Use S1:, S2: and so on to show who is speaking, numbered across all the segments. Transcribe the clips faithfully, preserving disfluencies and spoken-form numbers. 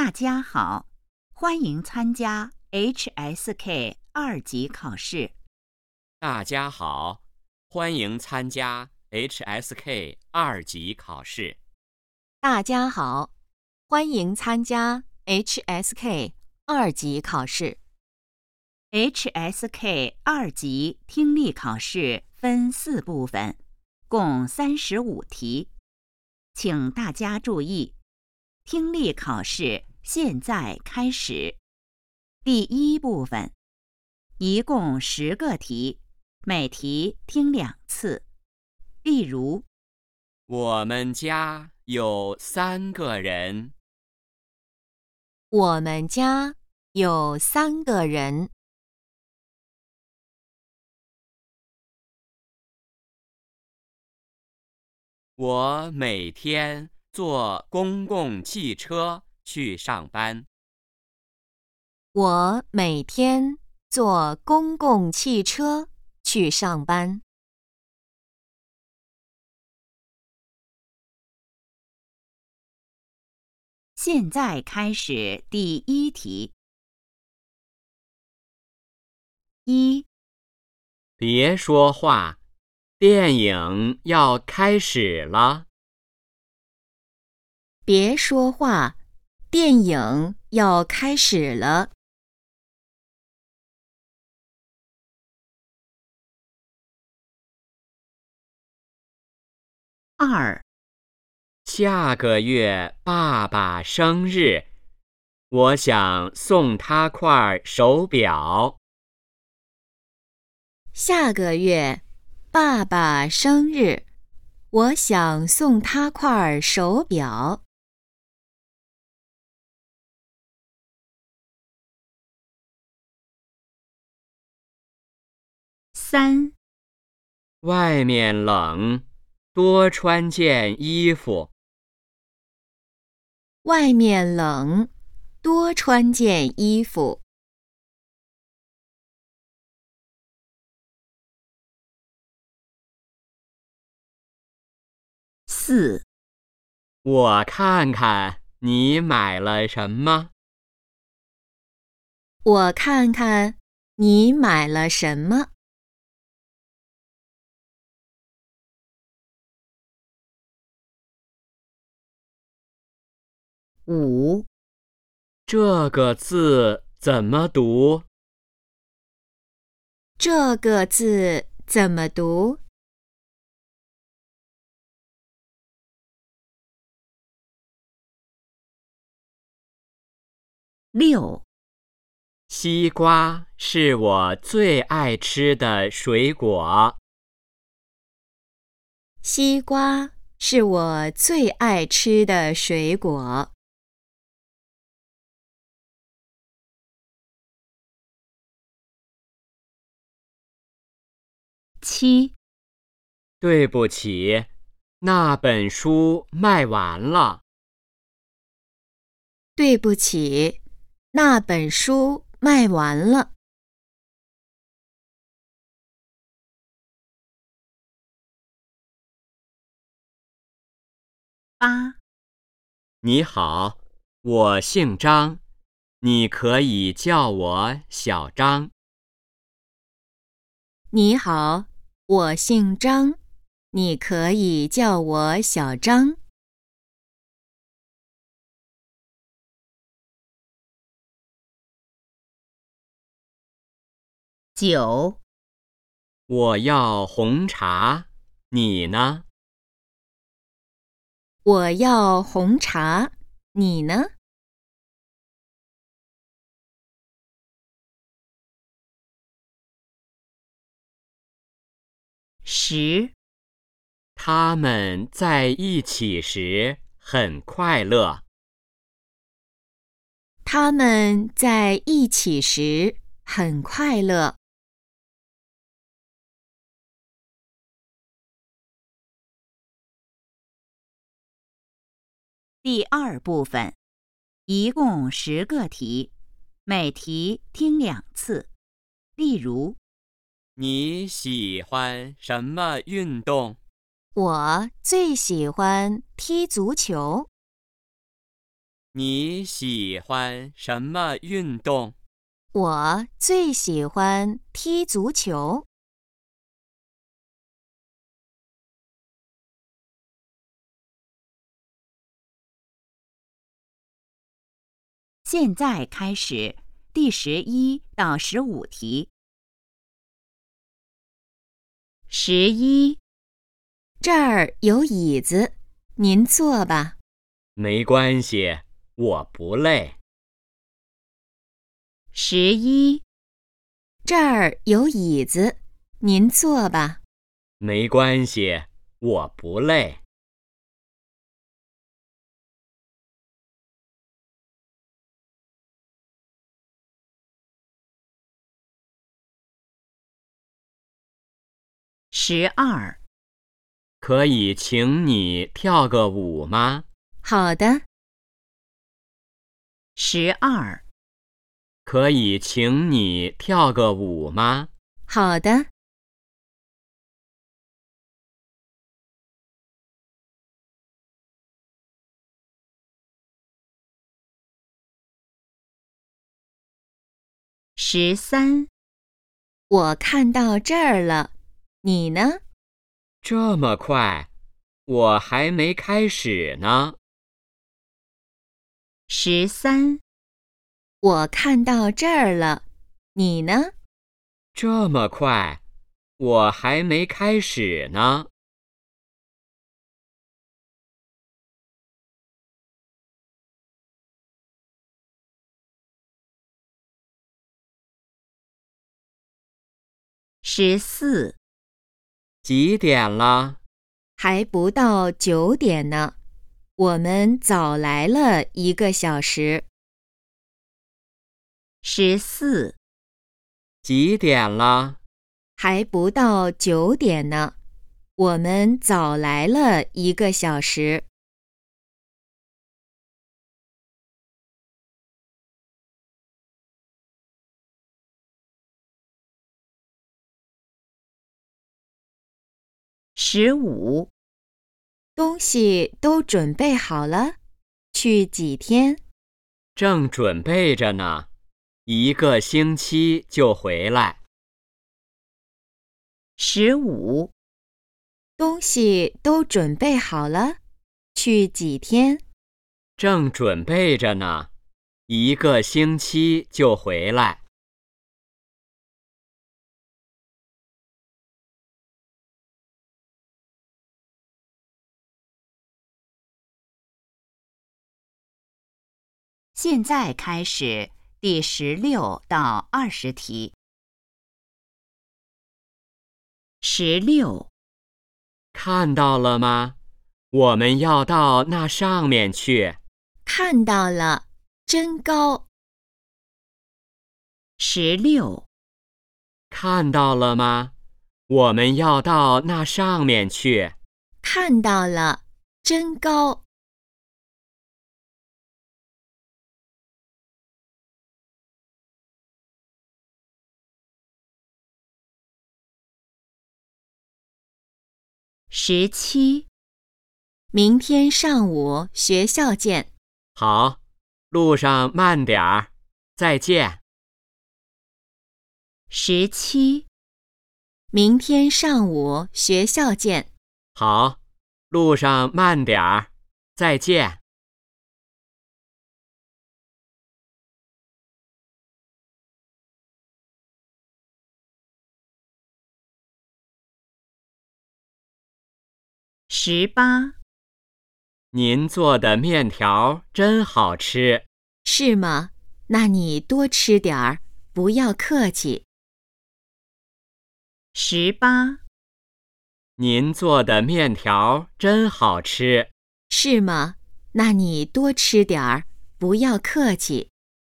S1: 大家好，欢迎参加 H S K 二级考试。
S2: 大家好，欢迎参加 H S K 二级考试。
S3: 大家好，欢迎参加 H S K 二级考试。
S1: H S K 二级听力考试分四部分，共三十五题。请大家注意，听力考试现在开始。第一部分，一共十个题，每题听两次。例如，
S2: 我们家有三个人。
S3: 我们家有三个人。
S2: 我每天坐公共汽车去上班。
S3: 我每天坐公共汽车去上班。
S1: 现在开始第一题。一，
S2: 别说话，电影要开始了。
S3: 别说话，电影要开始了。
S1: 二，
S2: 下个月爸爸生日，我想送他块手表。
S3: 下个月爸爸生日，我想送他块手表。
S1: 三，
S2: 外面冷，多穿件衣服。
S3: 外面冷，多穿件衣服。
S1: 四，
S2: 我看看你买了什么。
S3: 我看看你买了什么。
S1: 五，
S2: 这个字怎么读？
S3: 这个字怎么读？
S1: 六，
S2: 西瓜是我最爱吃的水果。
S3: 西瓜是我最爱吃的水果。
S1: 七，
S2: 对不起，那本书卖完了。
S3: 对不起，那本书卖完了。
S1: 八，
S2: 你好，我姓张，你可以叫我小张。
S3: 你好，我姓张，你可以叫我小张。
S1: 九，
S2: 我要红茶，你呢？
S3: 我要红茶，你呢？
S1: 十，
S2: 他们在一起时很快乐。
S3: 他们在一起时很快乐。
S1: 第二部分，一共十个题，每题听两次。例如，
S2: 你喜欢什么运动？
S3: 我最喜欢踢足球。
S2: 你喜欢什么运动？
S3: 我最喜欢踢足球。
S1: 现在开始第十一到十五题。十一，
S3: 这儿有椅子，您坐吧。
S2: 没关系，我不累。
S1: 十一，
S3: 这儿有椅子，您坐吧。
S2: 没关系，我不累。
S1: 十二，
S2: 可以请你跳个舞吗？
S3: 好的。
S1: 十二，
S2: 可以请你跳个舞吗？
S3: 好的。
S1: 十三，
S3: 我看到这儿了，你呢？
S2: 这么快，我还没开始呢。
S1: 十三，
S3: 我看到这儿了，你呢？
S2: 这么快，我还没开始呢。
S1: 十四，
S2: 几点了？
S3: 还不到九点呢，我们早来了一个小时。
S1: 十四，
S2: 几点了？
S3: 还不到九点呢，我们早来了一个小时。
S1: 十五，
S3: 东西都准备好了，去几天？
S2: 正准备着呢，一个星期就回来。
S1: 十五，
S3: 东西都准备好了，去几天？
S2: 正准备着呢，一个星期就回来。
S1: 现在开始第十六到二十题。十六，
S2: 看到了吗？我们要到那上面去。
S3: 看到了，真高。
S1: 十六，
S2: 看到了吗？我们要到那上面去。
S3: 看到了，真高。
S1: 十七，
S3: 明天上午学校见。
S2: 好，路上慢点儿，再见。
S1: 十七，
S3: 明天上午学校见。
S2: 好，路上慢点儿，再见。
S1: 十八，
S2: 您做的面条真好吃。
S3: 是吗？那你多吃点儿，不要客气。
S1: 十八，
S2: 您做的面条真好吃。
S3: 是吗？那你多吃点儿，不要客气。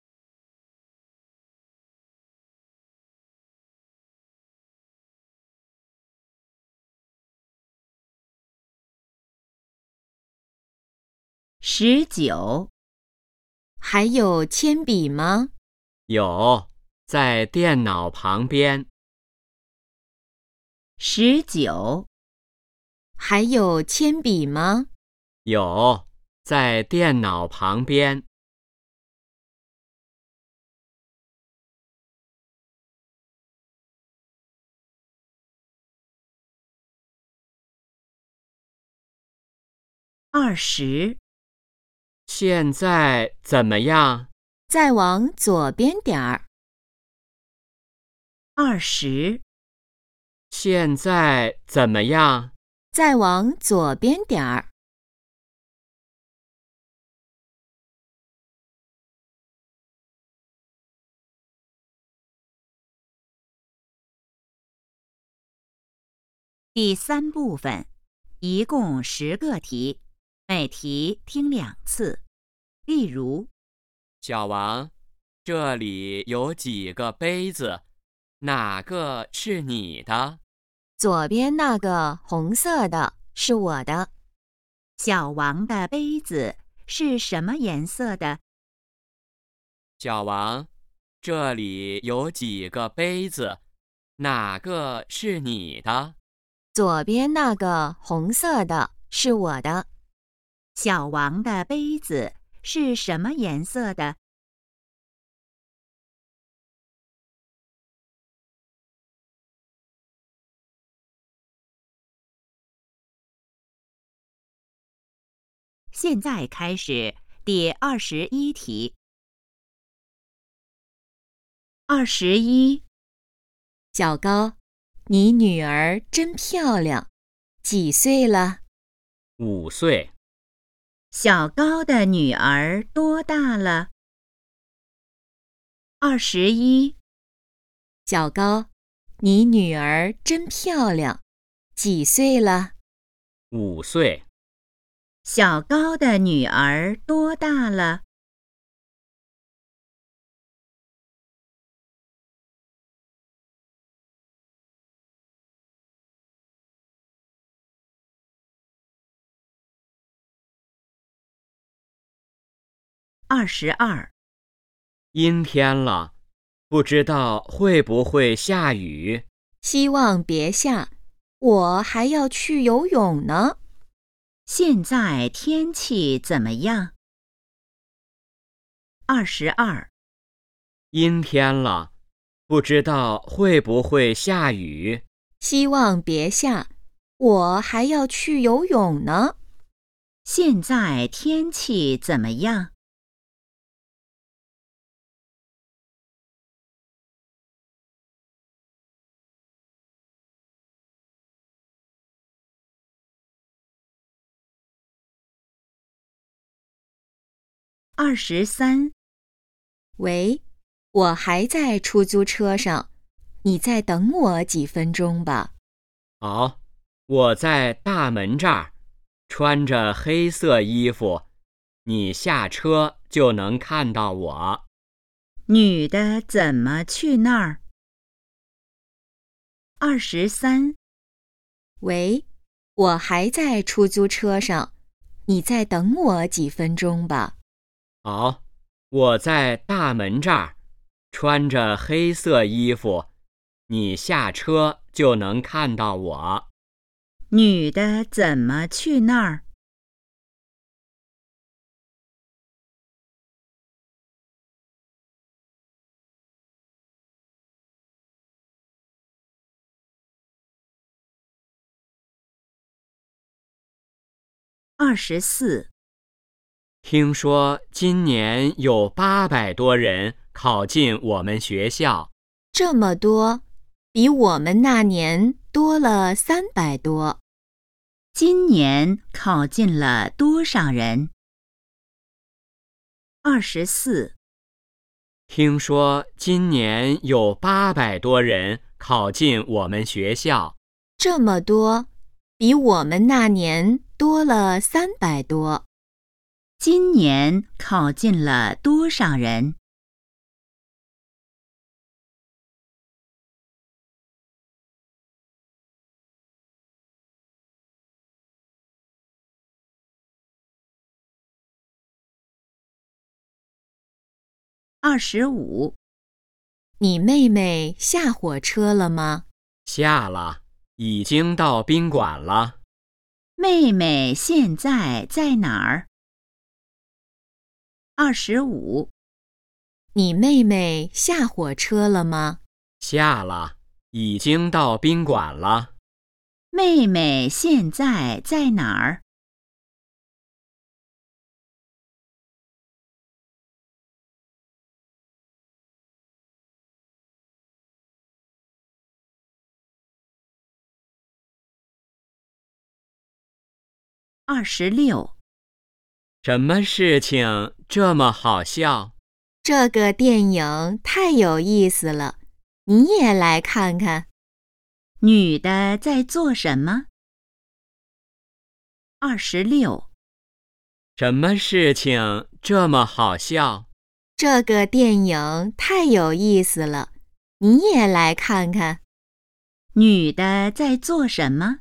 S1: 十九，
S3: 还有铅笔吗？
S2: 有，在电脑旁边。
S1: 十九，
S3: 还有铅笔吗？
S2: 有，在电脑旁边。
S1: 二十，
S2: 现在怎么样？
S3: 再往左边点儿。
S1: 二十，
S2: 现在怎么样？
S3: 再往左边点儿。
S1: 第三部分，一共十个题，每题听两次。例如，
S2: 小王，这里有几个杯子，哪个是你的？
S3: 左边那个红色的是我的。
S1: 小王的杯子是什么颜色的？
S2: 小王，这里有几个杯子，哪个是你的？
S3: 左边那个红色的是我的。
S1: 小王的杯子是什么颜色的？现在开始第二十一题。二十一，
S3: 小高，你女儿真漂亮，几岁了？
S2: 五岁。
S1: 小高的女儿多大了？二十一，
S3: 小高，你女儿真漂亮，几岁了？
S2: 五岁。
S1: 小高的女儿多大了？二十二，
S2: 阴天了，不知道会不会下雨。
S3: 希望别下，我还要去游泳呢。
S1: 现在天气怎么样？二十二，
S2: 阴天了，不知道会不会下雨。
S3: 希望别下，我还要去游泳呢。
S1: 现在天气怎么样？二十三，
S3: 喂，我还在出租车上，你再等我几分钟吧。
S2: 好，我在大门这儿，穿着黑色衣服，你下车就能看到我。
S1: 女的怎么去那儿？二十三，
S3: 喂，我还在出租车上，你再等我几分钟吧。
S2: 好，我在大门这儿，穿着黑色衣服，你下车就能看到我。
S1: 女的怎么去那儿？二十四，
S2: 听说今年有八百多人考进我们学校。
S3: 这么多，比我们那年多了三百多。
S1: 今年考进了多少人？二十四，
S2: 听说今年有八百多人考进我们学校。
S3: 这么多，比我们那年多了三百多。
S1: 今年考进了多少人？二十五，
S3: 你妹妹下火车了吗？
S2: 下了，已经到宾馆了。
S1: 妹妹现在在哪儿？二十五，
S3: 你妹妹下火车了吗？
S2: 下了，已经到宾馆了。
S1: 妹妹现在在哪儿？ 二十六。
S2: 什么事情这么好笑？
S3: 这个电影太有意思了，你也来看看。
S1: 女的在做什么？二十六。
S2: 什么事情这么好笑？
S3: 这个电影太有意思了，你也来看看。
S1: 女的在做什么？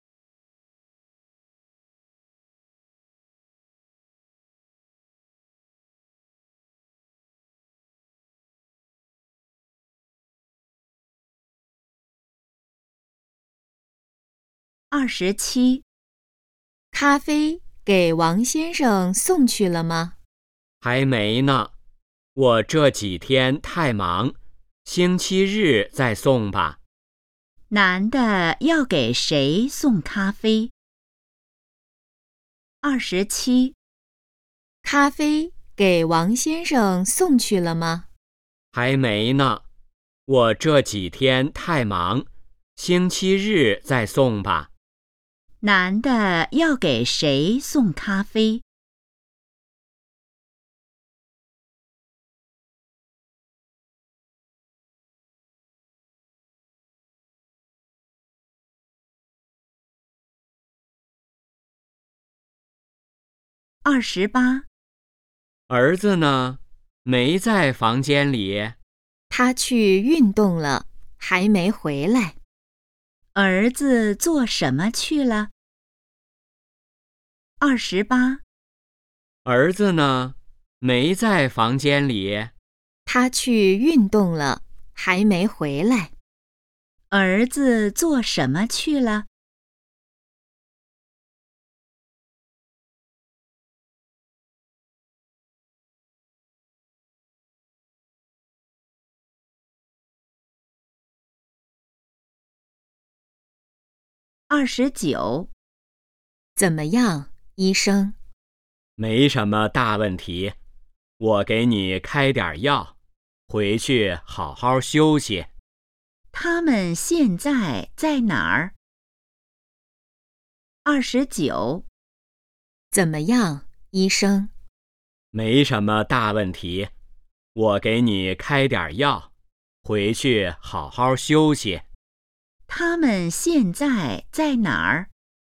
S1: 二十七。
S3: 咖啡给王先生送去了吗？
S2: 还没呢，我这几天太忙，星期日再送吧。
S1: 男的要给谁送咖啡？二十七。
S3: 咖啡给王先生送去了吗？
S2: 还没呢，我这几天太忙，星期日再送吧。
S1: 男的要给谁送咖啡？二十八。
S2: 儿子呢？没在房间里。
S3: 他去运动了，还没回来。
S1: 儿子做什么去了？二十八。
S2: 儿子呢？没在房间里。
S3: 他去运动了，还没回来。
S1: 儿子做什么去了？二十九。
S3: 怎么样，医生？
S2: 没什么大问题，我给你开点药，回去好好休息。
S1: 他们现在在哪儿？二十九。
S3: 怎么样，医生？
S2: 没什么大问题，我给你开点药，回去好好休息。
S1: 他们现在在哪儿？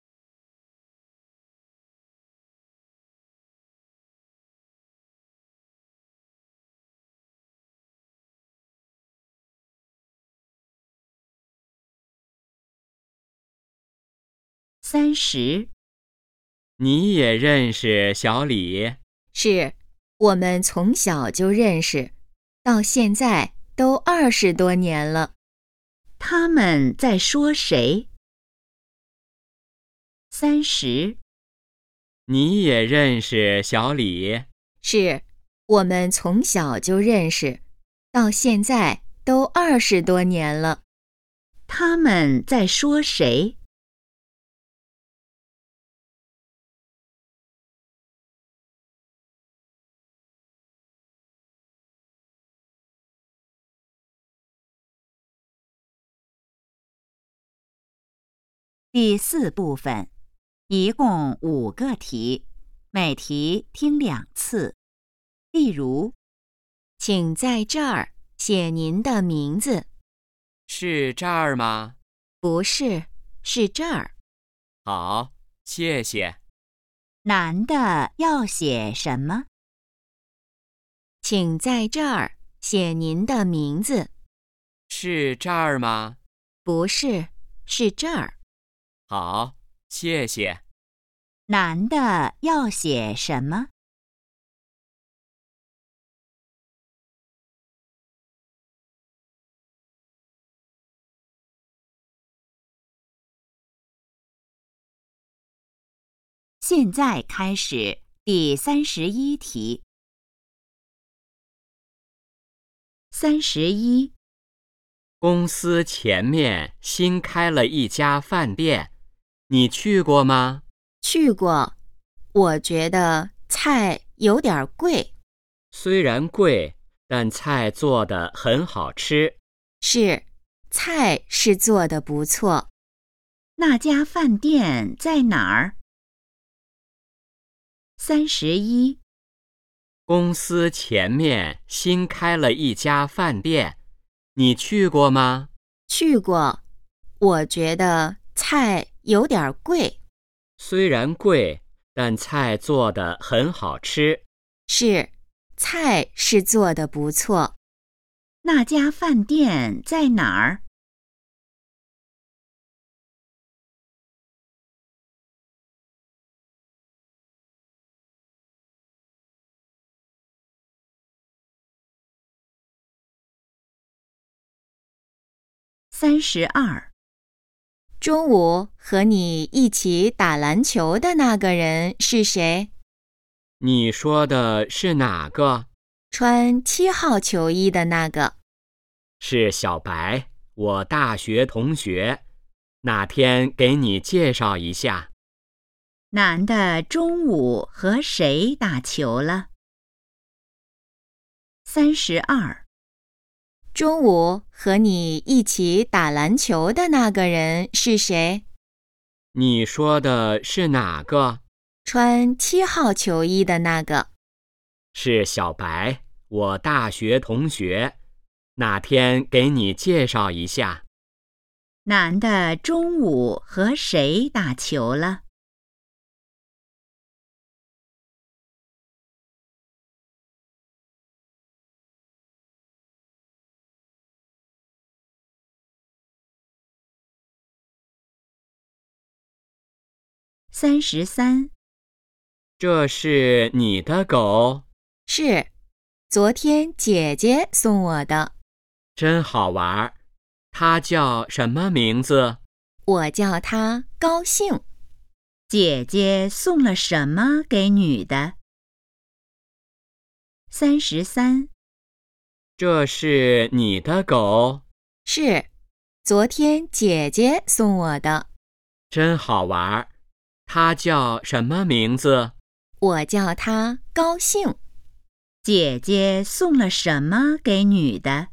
S1: 三十。
S2: 你也认识小李？
S3: 是，我们从小就认识，到现在都二十多年了。
S1: 他们在说谁？三十。
S2: 你也认识小李？
S3: 是，我们从小就认识，到现在都二十多年了。
S1: 他们在说谁？第四部分，一共五个题，每题听两次。例如，
S3: 请在这儿写您的名字。
S2: 是这儿吗？
S3: 不是，是这儿。
S2: 好，谢谢。
S1: 男的要写什么？
S3: 请在这儿写您的名字。
S2: 是这儿吗？
S3: 不是，是这儿。
S2: 好，谢谢。
S1: 男的要写什么？现在开始第三十一题。三十一。
S2: 公司前面新开了一家饭店，你去过吗？
S3: 去过，我觉得菜有点贵。
S2: 虽然贵，但菜做得很好吃。
S3: 是，菜是做得不错。
S1: 那家饭店在哪儿？ 三十一。
S2: 公司前面新开了一家饭店，你去过吗？
S3: 去过，我觉得菜有点贵。
S2: 虽然贵，但菜做得很好吃。
S3: 是，菜是做得不错。
S1: 那家饭店在哪儿？三十二。
S3: 中午和你一起打篮球的那个人是谁？
S2: 你说的是哪个？
S3: 穿七号球衣的那个。
S2: 是小白，我大学同学。哪天给你介绍一下。
S1: 男的中午和谁打球了？三十二。
S3: 中午和你一起打篮球的那个人是谁？
S2: 你说的是哪个？
S3: 穿七号球衣的那个。
S2: 是小白，我大学同学。哪天给你介绍一下。
S1: 男的中午和谁打球了？三十三。
S2: 这是你的狗？
S3: 是，昨天姐姐送我的。
S2: 真好玩。它叫什么名字？
S3: 我叫它高兴。
S1: 姐姐送了什么给女的？三十三。
S2: 这是你的狗？
S3: 是，昨天姐姐送我的。
S2: 真好玩。它叫什么名字？
S3: 我叫它高兴。
S1: 姐姐送了什么给女的？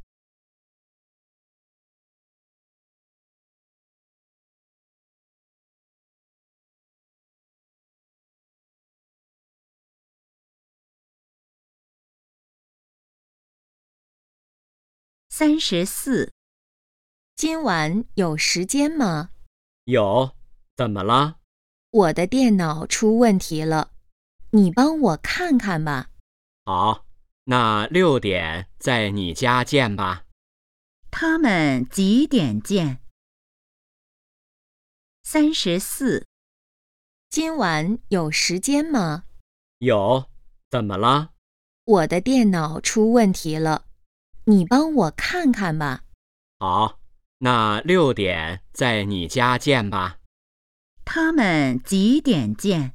S1: 三十四。
S3: 今晚有时间吗？
S2: 有，怎么了？
S3: 我的电脑出问题了，你帮我看看吧。
S2: 好，那六点在你家见吧。
S1: 他们几点见？三十四。
S3: 今晚有时间吗？
S2: 有，怎么了？
S3: 我的电脑出问题了，你帮我看看吧。
S2: 好，那六点在你家见吧。
S1: 他们几点见？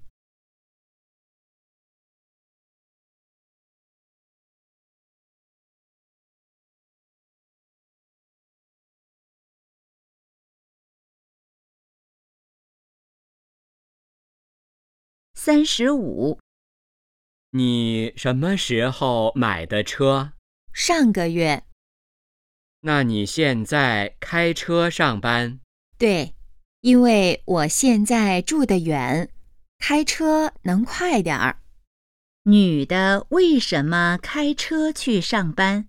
S1: 三十五。
S2: 你什么时候买的车？
S3: 上个月。
S2: 那你现在开车上班？
S3: 对，因为我现在住得远，开车能快点儿。
S1: 女的为什么开车去上班？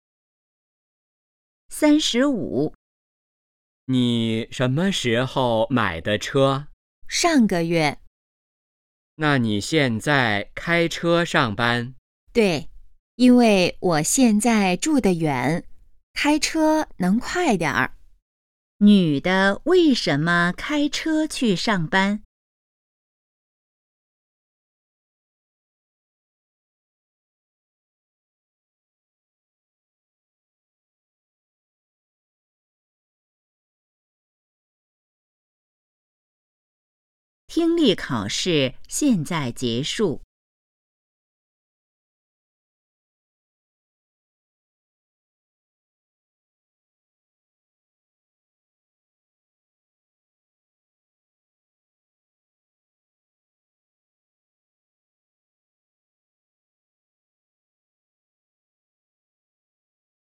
S1: 三十五。
S2: 你什么时候买的车？
S3: 上个月。
S2: 那你现在开车上班？
S3: 对，因为我现在住得远，开车能快点儿。
S1: 女的为什么开车去上班？听力考试现在结束。